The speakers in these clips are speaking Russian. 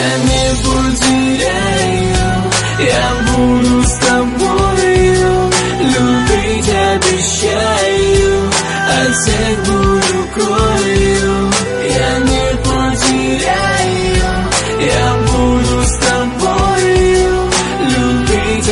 Я не потеряю, я буду с тобою, любить обещаю, от всех буду крою. Я не потеряю, я буду с тобою, любить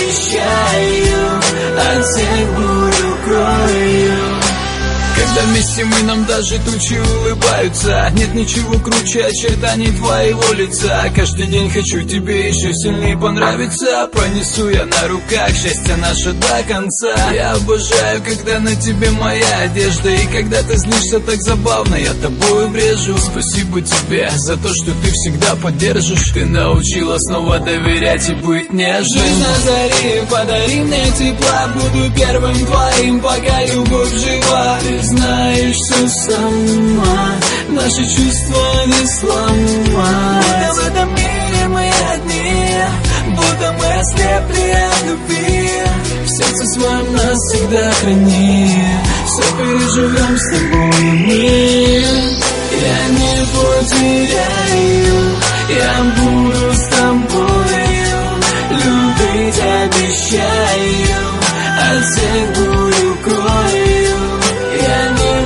обещаю, от всех буду крою. Когда вместе мы, нам даже тучи улыбаются. Нет ничего круче очертаний твоего лица. Каждый день хочу тебе еще сильнее понравиться. Пронесу я на руках счастье наше до конца. Я обожаю, когда на тебе моя одежда. И когда ты злишься так забавно, я тобою брежу. Спасибо тебе за то, что ты всегда поддержишь. Ты научила снова доверять и быть нежным. Жизнь на заре, подари мне тепла. Буду первым твоим, пока любовь жива. Ты знаешь все сама, наши чувства не сломать. Будто в этом мире мы одни, будто мы ослепли от любви. В сердце своем нас всегда храни, все переживем с тобой мы. Я не потеряю, я буду с тобою, любить обещаю, от всех буду крою. Я не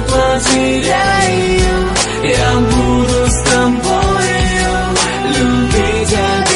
потеряю, я буду с тобою, любить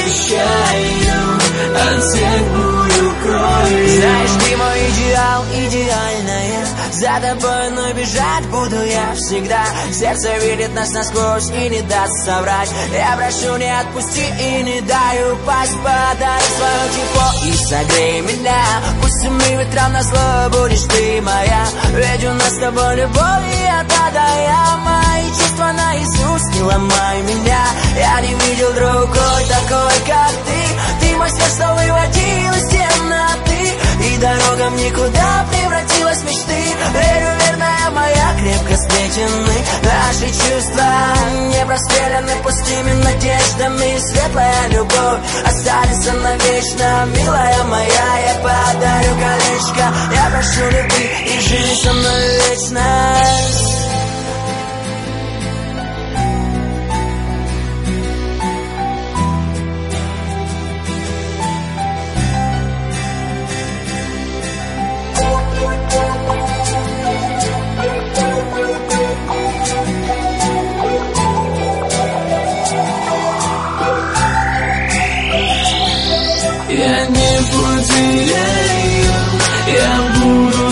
обещаю, от всех буду крою. Знаешь, ты мой идеал, идеальная. За тобой, но бежать буду я всегда. Сердце видит нас насквозь и не даст соврать. Я прошу, не отпусти и не дай упасть. Подари свое тепло и согрей меня. Пусть мы ветрам назло будешь ты моя. Ведь у нас с тобой любовь и от А до Я. Мои чувства наизусть, не ломай меня. Я не видел другой такой, как ты. Ты мой свет, что выводил из темноты, и дорога никуда превратилась в мечты. Верю, верная моя, крепко сплетены наши чувства, не простреляны пустыми надеждами. Светлая любовь останется навечно, милая моя. Я подарю колечко, я прошу любви и живи со мной вечно. Я не потеряю, я буду